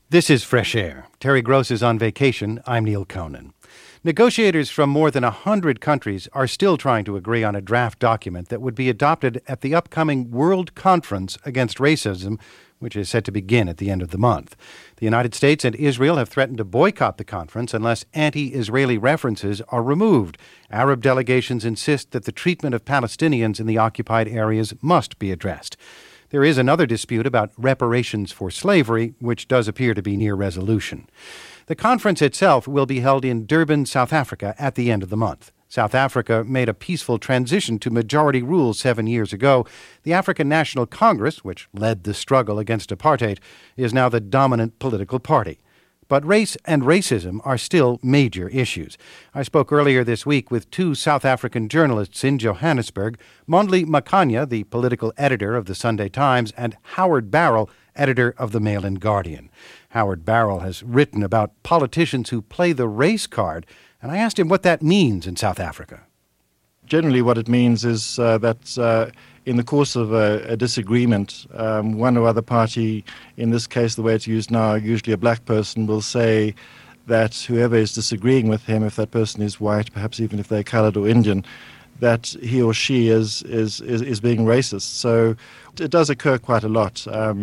This is Fresh Air. Terry Gross is on vacation. I'm Neil Conan. Negotiators from more than 100 countries are still trying to agree on a draft document that would be adopted at the upcoming World Conference Against Racism, which is set to begin at the end of the month. The United States and Israel have threatened to boycott the conference unless anti-Israeli references are removed. Arab delegations insist that the treatment of Palestinians in the occupied areas must be addressed. There is another dispute about reparations for slavery, which does appear to be near resolution. The conference itself will be held in Durban, South Africa, at the end of the month. South Africa made a peaceful transition to majority rule 7 years ago. The African National Congress, which led the struggle against apartheid, is now the dominant political party. But race and racism are still major issues. I spoke earlier this week with two South African journalists in Johannesburg, Mondli Makhanya, the political editor of the Sunday Times, and Howard Barrell, editor of the Mail and Guardian. Howard Barrell has written about politicians who play the race card, and I asked him what that means in South Africa. Generally what it means is that in the course of a disagreement, one or other party, in this case the way it's used now, usually a black person, will say that whoever is disagreeing with him, if that person is white, perhaps even if they're coloured or Indian, that he or she is being racist. So it does occur quite a lot.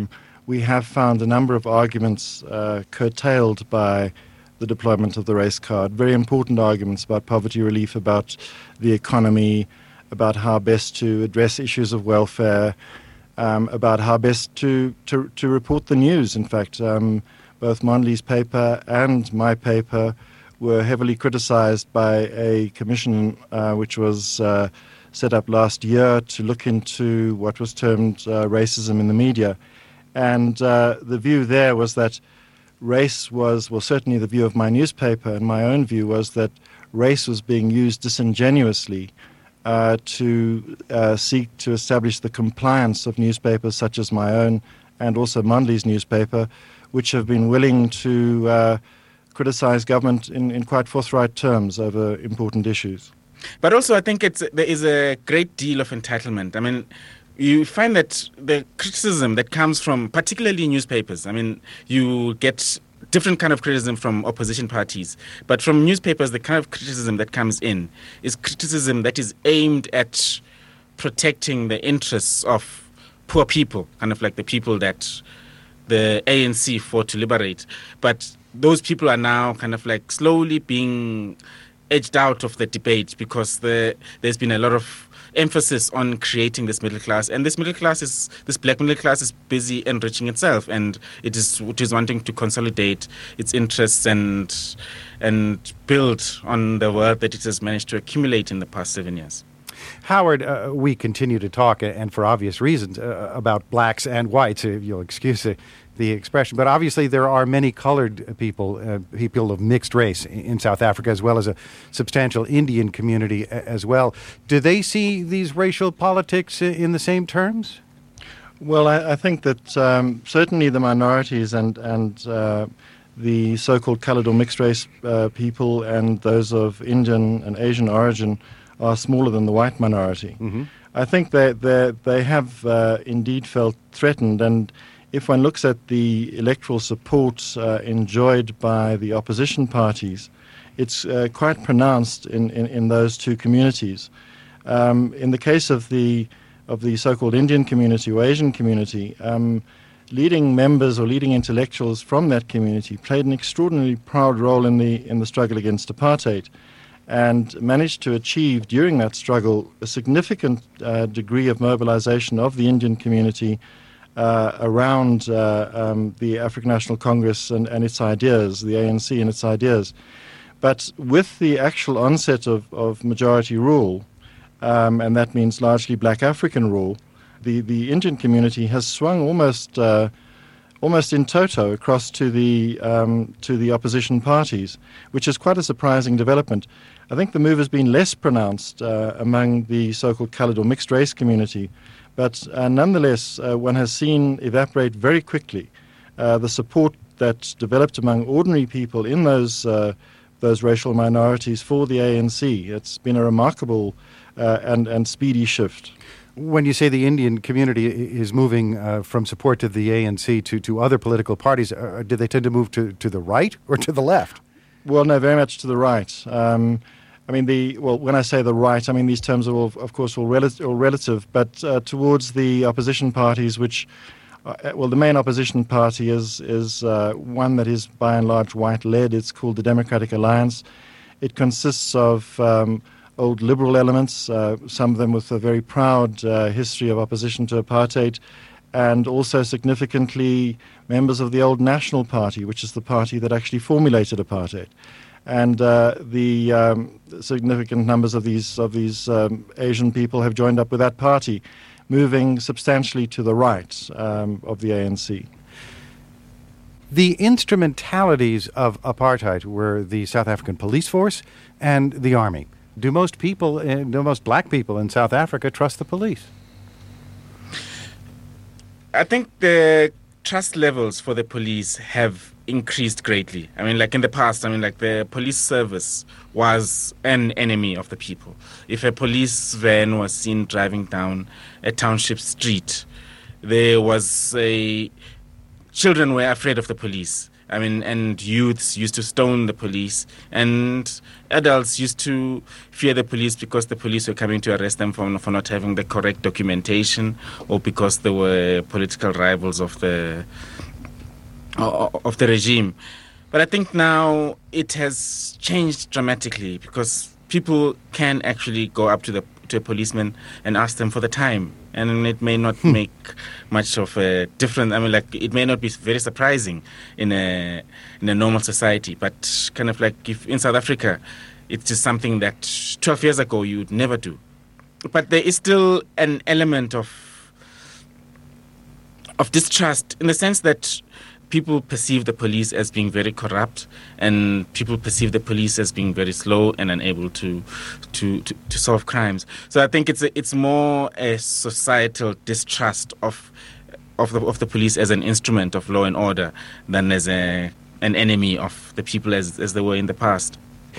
We have found a number of arguments curtailed by the deployment of the race card, very important arguments about poverty relief, about the economy, about how best to address issues of welfare, about how best to report the news. In fact, both Mondli's paper and my paper were heavily criticized by a commission which was set up last year to look into what was termed racism in the media. And the view there was that race was, well, certainly the view of my newspaper, and my own view was that race was being used disingenuously to seek to establish the compliance of newspapers such as my own and also Mondli's newspaper, which have been willing to criticize government in quite forthright terms over important issues. But also I think there is a great deal of entitlement. I mean, you find that the criticism that comes from, particularly newspapers, I mean, you get different kind of criticism from opposition parties. But from newspapers, the kind of criticism that comes in is criticism that is aimed at protecting the interests of poor people, kind of like the people that the ANC fought to liberate. But those people are now kind of like slowly being edged out of the debate because there's been a lot of emphasis on creating this middle class, and this black middle class is busy enriching itself, and it is wanting to consolidate its interests and build on the wealth that it has managed to accumulate in the past 7 years. Howard, we continue to talk, and for obvious reasons, about blacks and whites, if you'll excuse the expression. But obviously there are many colored people, people of mixed race in South Africa, as well as a substantial Indian community as well. Do they see these racial politics in the same terms? Well, I think that certainly the minorities and the so-called colored or mixed race people and those of Indian and Asian origin are smaller than the white minority. Mm-hmm. I think they have indeed felt threatened, and if one looks at the electoral support enjoyed by the opposition parties, it's quite pronounced in those two communities. In the case of the so-called Indian community or Asian community, leading members or leading intellectuals from that community played an extraordinarily proud role in the struggle against apartheid, and managed to achieve during that struggle a significant degree of mobilization of the Indian community around the African National Congress and its ideas, the ANC and its ideas. But with the actual onset of majority rule, and that means largely black African rule, the Indian community has swung almost in toto across to the opposition parties, which is quite a surprising development. I think the move has been less pronounced among the so-called colored or mixed race community, but nonetheless, one has seen evaporate very quickly the support that developed among ordinary people in those racial minorities for the ANC. It's been a remarkable and speedy shift. When you say the Indian community is moving from support to the ANC to other political parties, do they tend to move to the right or to the left? Well, no, very much to the right. When I say the right, I mean these terms are, of course, all relative, but towards the opposition parties, which, the main opposition party is one that is by and large white-led. It's called the Democratic Alliance. It consists of old liberal elements, some of them with a very proud history of opposition to apartheid, and also significantly members of the old National Party, which is the party that actually formulated apartheid. And the significant numbers of these Asian people have joined up with that party, moving substantially to the right of the ANC. The instrumentalities of apartheid were the South African police force and the army. Do most black people in South Africa trust the police? I think the trust levels for the police have increased greatly. I mean, like in the past, the police service was an enemy of the people. If a police van was seen driving down a township street, children were afraid of the police. I mean, and youths used to stone the police, and adults used to fear the police because the police were coming to arrest them for not having the correct documentation, or because they were political rivals of the regime. But I think now it has changed dramatically, because people can actually go up to a policeman and ask them for the time, and it may not make much of a difference. I mean, it may not be very surprising in a normal society, but kind of like if in South Africa, it's just something that 12 years ago you would never do. But there is still an element of distrust, in the sense that people perceive the police as being very corrupt, and people perceive the police as being very slow and unable to solve crimes. So I think it's more a societal distrust of the police as an instrument of law and order than as an enemy of the people as they were in the past.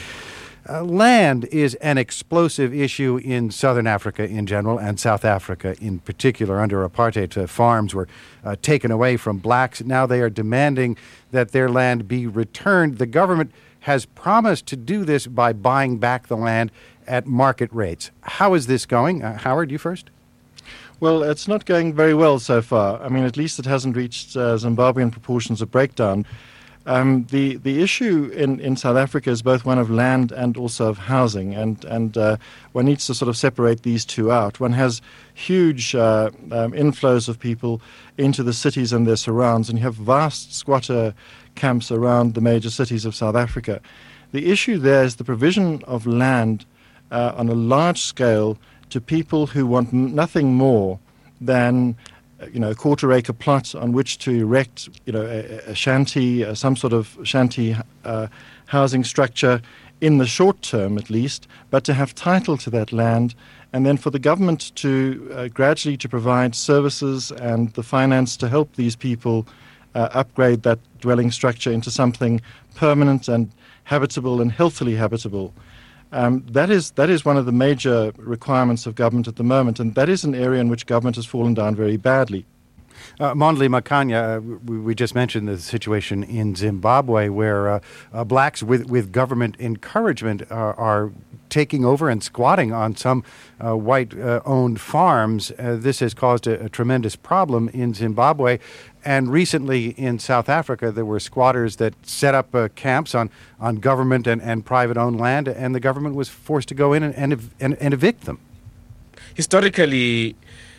Land is an explosive issue in Southern Africa in general, and South Africa in particular. Under apartheid, farms were taken away from blacks. Now they are demanding that their land be returned. The government has promised to do this by buying back the land at market rates. How is this going? Howard, you first. Well, it's not going very well so far. I mean, at least it hasn't reached Zimbabwean proportions of breakdown. The issue in South Africa is both one of land and also of housing, and one needs to sort of separate these two out. One has huge inflows of people into the cities and their surrounds, and you have vast squatter camps around the major cities of South Africa. The issue there is the provision of land on a large scale to people who want nothing more than a quarter-acre plot on which to erect, a shanty, some sort of shanty housing structure in the short term at least, but to have title to that land, and then for the government to gradually to provide services and the finance to help these people upgrade that dwelling structure into something permanent and habitable and healthily habitable. That is one of the major requirements of government at the moment, and that is an area in which government has fallen down very badly. Mondli Makhanya, we just mentioned the situation in Zimbabwe where blacks with government encouragement are taking over and squatting on some white-owned farms. This has caused a tremendous problem in Zimbabwe. And recently in South Africa, there were squatters that set up camps on government and private-owned land, and the government was forced to go in and evict them. Historically,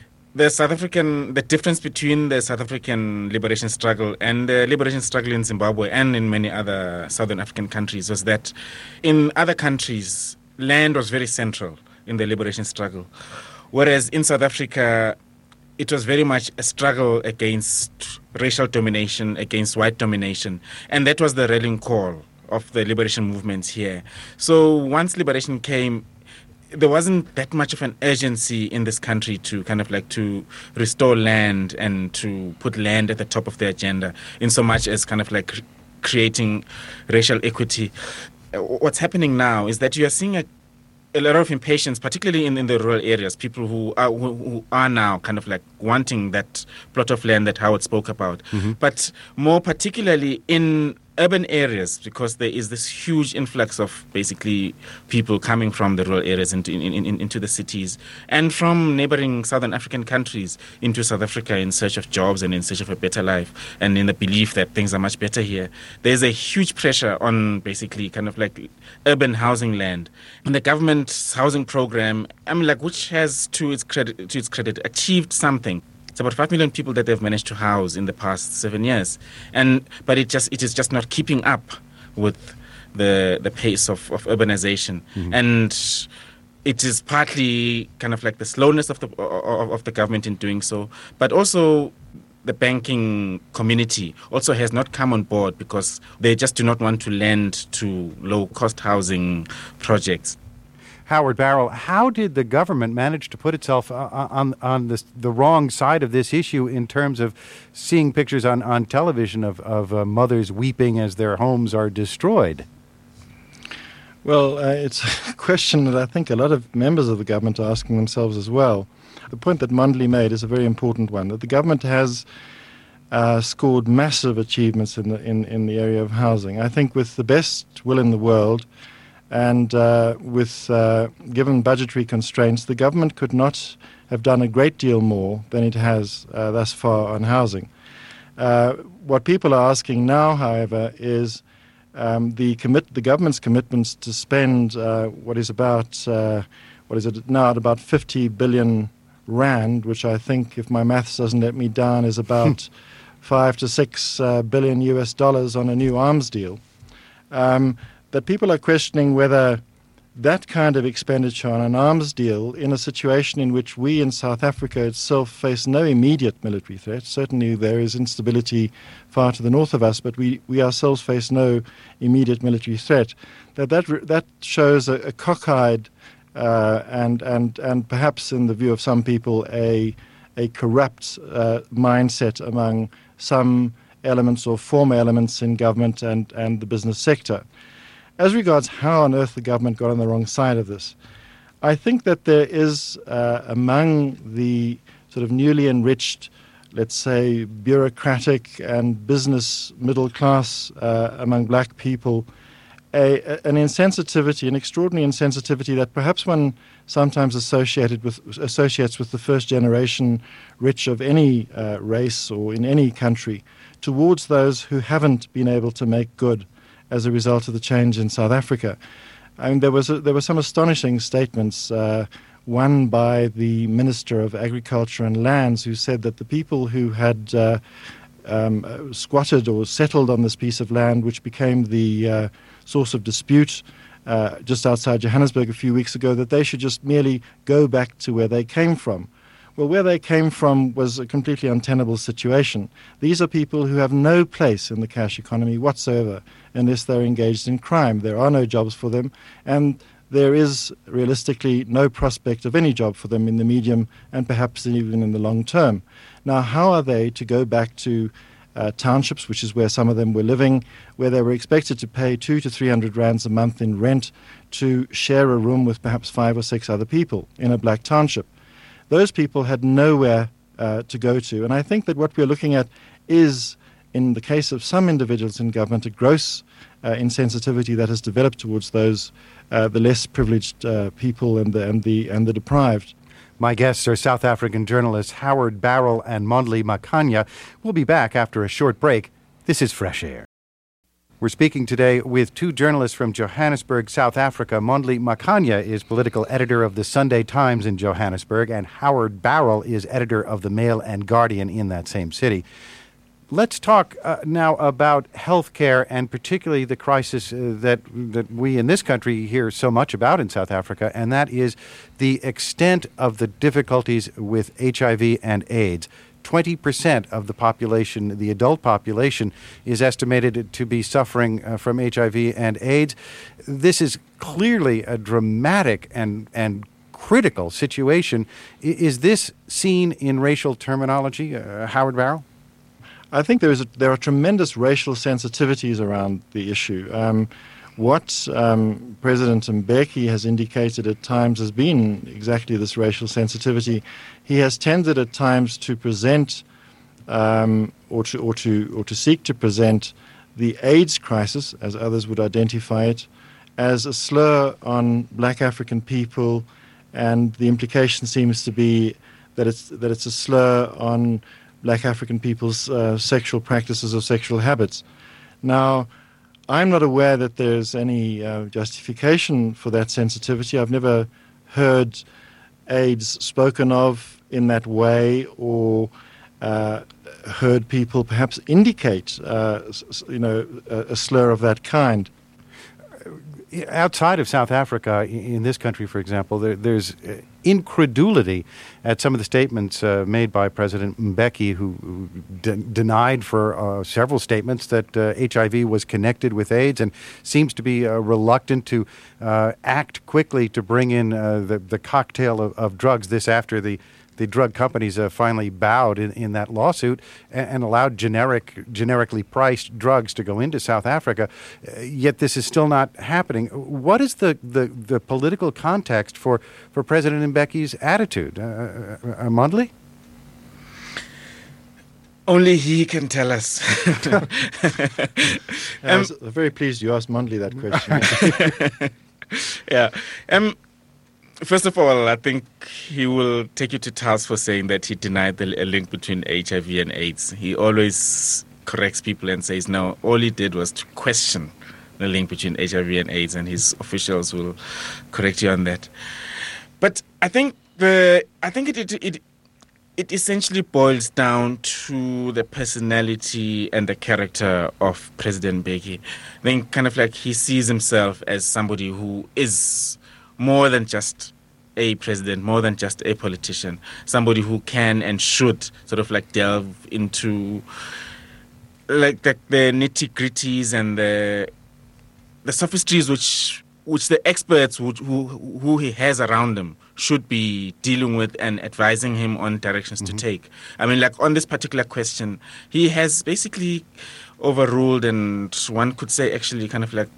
the difference between the South African liberation struggle and the liberation struggle in Zimbabwe and in many other Southern African countries was that in other countries, land was very central in the liberation struggle, whereas in South Africa, it was very much a struggle against racial domination, against white domination, and that was the rallying call of the liberation movements here. So once liberation came, there wasn't that much of an urgency in this country to kind of like to restore land and to put land at the top of the agenda, in so much as kind of like creating racial equity. What's happening now is that you are seeing a lot of impatience, particularly in the rural areas, people who are now kind of like wanting that plot of land that Howard spoke about. But more particularly in urban areas, because there is this huge influx of basically people coming from the rural areas into the cities, and from neighboring Southern African countries into South Africa in search of jobs and in search of a better life, and in the belief that things are much better here. There's a huge pressure on basically kind of like urban housing land. And the government's housing program, which has to its credit achieved something. It's about 5 million people that they've managed to house in the past 7 years, but it is just not keeping up with the pace of urbanization, and it is partly kind of like the slowness of the government in doing so, but also the banking community also has not come on board because they just do not want to lend to low-cost housing projects. Howard Barrell, how did the government manage to put itself on the wrong side of this issue in terms of seeing pictures on television of mothers weeping as their homes are destroyed? Well, it's a question that I think a lot of members of the government are asking themselves as well. The point that Mondli made is a very important one, that the government has scored massive achievements in the area of housing. I think with the best will in the world, and with given budgetary constraints, the government could not have done a great deal more than it has thus far on housing. What people are asking now, however, is the government's commitments to spend what is it now, at about 50 billion rand, which I think, if my maths doesn't let me down, is about $5 to $6 billion US on a new arms deal. That people are questioning whether that kind of expenditure on an arms deal in a situation in which we in South Africa itself face no immediate military threat. Certainly there is instability far to the north of us, but we ourselves face no immediate military threat. That shows a cockeyed and perhaps in the view of some people a corrupt mindset among some elements or former elements in government and the business sector. As regards how on earth the government got on the wrong side of this, I think that there is among the sort of newly enriched, let's say, bureaucratic and business middle class among black people, an insensitivity, an extraordinary insensitivity that perhaps one sometimes associates with the first generation rich of any race or in any country towards those who haven't been able to make good as a result of the change in South Africa. I mean, there were some astonishing statements, one by the Minister of Agriculture and Lands, who said that the people who had squatted or settled on this piece of land, which became the source of dispute just outside Johannesburg a few weeks ago, that they should just merely go back to where they came from. Well, where they came from was a completely untenable situation. These are people who have no place in the cash economy whatsoever unless they're engaged in crime. There are no jobs for them, and there is realistically no prospect of any job for them in the medium and perhaps even in the long term. Now, how are they to go back to townships, which is where some of them were living, where they were expected to pay 200 to 300 rands a month in rent to share a room with perhaps 5 or 6 other people in a black township? Those people had nowhere to go to. And I think that what we're looking at is, in the case of some individuals in government, a gross insensitivity that has developed towards those the less privileged people and the deprived. My guests are South African journalists Howard Barrell and Mondli Makhanya. We'll be back after a short break. This is Fresh Air. We're speaking today with two journalists from Johannesburg, South Africa. Mondli Makhanya is political editor of the Sunday Times in Johannesburg, and Howard Barrell is editor of the Mail and Guardian in that same city. Let's talk now about health care, and particularly the crisis that we in this country hear so much about in South Africa, and that is the extent of the difficulties with HIV and AIDS. 20% of the population, the adult population, is estimated to be suffering from HIV and AIDS. This is clearly a dramatic and critical situation. Is this seen in racial terminology, Howard Barrell? I think there are tremendous racial sensitivities around the issue. what President Mbeki has indicated at times has been exactly this racial sensitivity. He has tended at times to present or to seek to present the AIDS crisis, as others would identify it, as a slur on black African people, and the implication seems to be that it's a slur on black African people's sexual practices or sexual habits. Now, I'm not aware that there's any justification for that sensitivity. I've never heard AIDS spoken of in that way, or heard people perhaps indicate, a slur of that kind. Outside of South Africa, in this country, for example, there's incredulity at some of the statements made by President Mbeki, who denied for several statements that HIV was connected with AIDS, and seems to be reluctant to act quickly to bring in the cocktail of drugs. This after the drug companies finally bowed in that lawsuit and allowed generically priced drugs to go into South Africa. Yet this is still not happening. What is the political context for President Mbeki's attitude? Mondli? Only he can tell us. I'm very pleased you asked Mondli that question. Yeah. First of all, I think he will take you to task for saying that he denied a link between HIV and AIDS. He always corrects people and says, no, all he did was to question the link between HIV and AIDS, and his officials will correct you on that. But I think it essentially boils down to the personality and the character of President Mbeki. I think kind of like he sees himself as somebody who is more than just a president, more than just a politician, somebody who can and should sort of like delve into like the nitty-gritties and the sophistries which the experts who he has around him should be dealing with and advising him on directions to take. I mean, like on this particular question, he has basically overruled, and one could say actually kind of like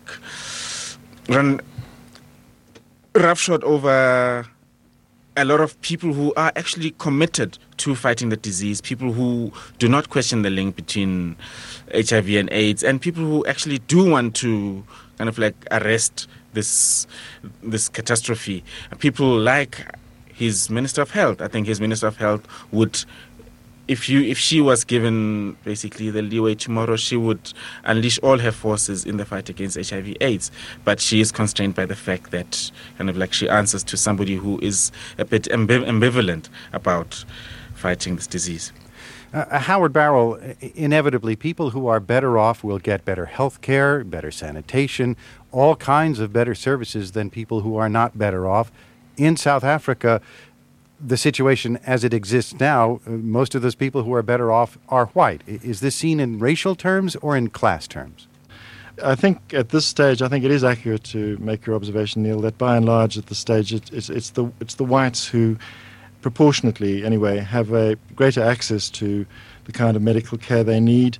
run roughshod over a lot of people who are actually committed to fighting the disease, people who do not question the link between HIV and AIDS, and people who actually do want to kind of like arrest this catastrophe. People like his Minister of Health. I think his Minister of Health would, if she was given basically the leeway tomorrow, she would unleash all her forces in the fight against HIV/AIDS. But she is constrained by the fact that kind of like she answers to somebody who is a bit ambivalent about fighting this disease. Howard Barrow, inevitably, people who are better off will get better health care, better sanitation, all kinds of better services than people who are not better off. In South Africa, the situation as it exists now, most of those people who are better off are white. Is this seen in racial terms or in class terms? I think at this stage, I think it is accurate to make your observation, Neil, that by and large at this stage it's the whites who, proportionately anyway, have a greater access to the kind of medical care they need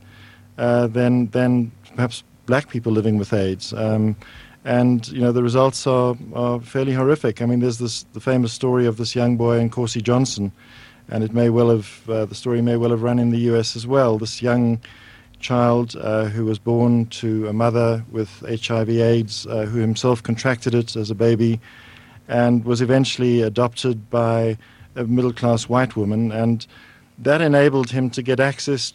than perhaps black people living with AIDS. And, you know, the results are fairly horrific. I mean, there's the famous story of this young boy, Nkosi Johnson, and it may well have, the story may well have run in the US as well. This young child who was born to a mother with HIV/AIDS, who himself contracted it as a baby, and was eventually adopted by a middle-class white woman, and that enabled him to get access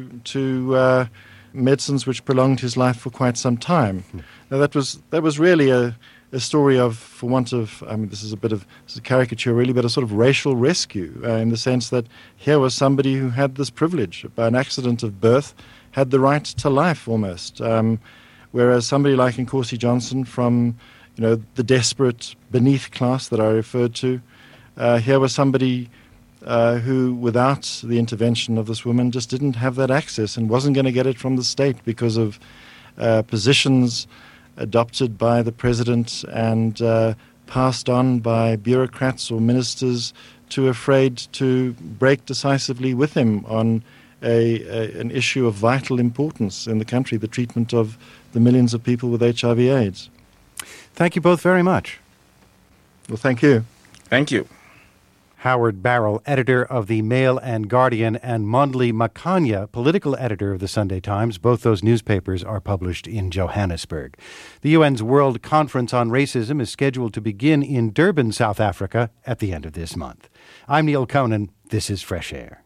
to medicines which prolonged his life for quite some time. Now that was really a story of, for want of, I mean, this is a caricature really, but a sort of racial rescue in the sense that here was somebody who had this privilege, by an accident of birth, had the right to life almost, whereas somebody like Nkosi Johnson from, you know, the desperate beneath class that I referred to, here was somebody who, without the intervention of this woman, just didn't have that access and wasn't going to get it from the state because of positions adopted by the president and passed on by bureaucrats or ministers too afraid to break decisively with him on an issue of vital importance in the country, the treatment of the millions of people with HIV/AIDS. Thank you both very much. Well, thank you. Thank you. Howard Barrell, editor of the Mail and Guardian, and Mondli Makanya, political editor of the Sunday Times. Both those newspapers are published in Johannesburg. The UN's World Conference on Racism is scheduled to begin in Durban, South Africa, at the end of this month. I'm Neil Conan. This is Fresh Air.